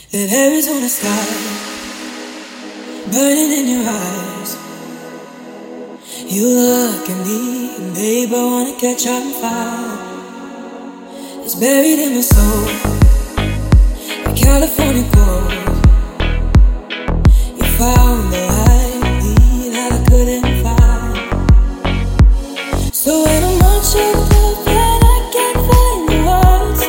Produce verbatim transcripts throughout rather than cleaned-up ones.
That Arizona sky burning in your eyes. You look at me and babe, I wanna catch on fire. It's buried in my soul, the California gold. You found the light that I couldn't find. So when I'm all choked up and I can't find the words,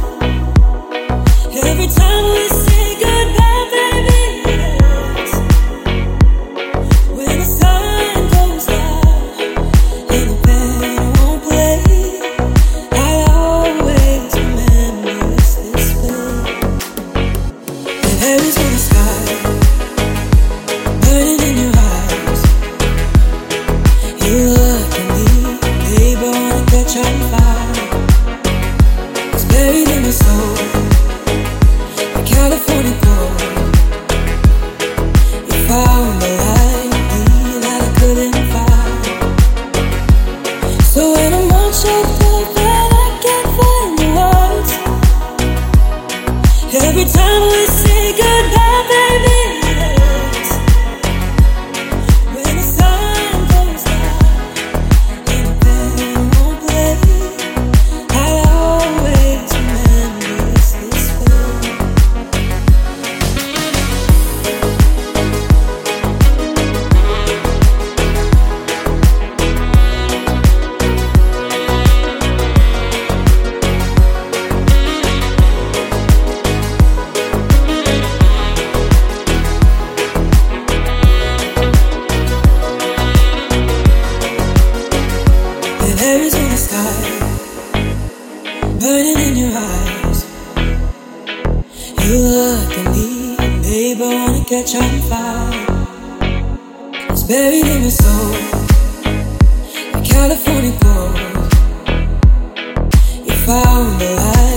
every time we say goodbye, baby, it hurts. When the sun goes down and the band won't play, I'll always remember it's this way. And Arizona sky burning in your eyes. You look at me, babe, I wanna catch on fire. It's buried in my soul, the California gold. You found the light that I couldn't find. So when I'm all choked up and I can't find the words, every time we say goodbye, baby, it hurts. When the sun goes down and the band won't play, I'll always remember it's this way. That Arizona sky burning in your eyes. You look at me, babe, I wanna catch on fire. It's buried in my soul, the California gold. You found the light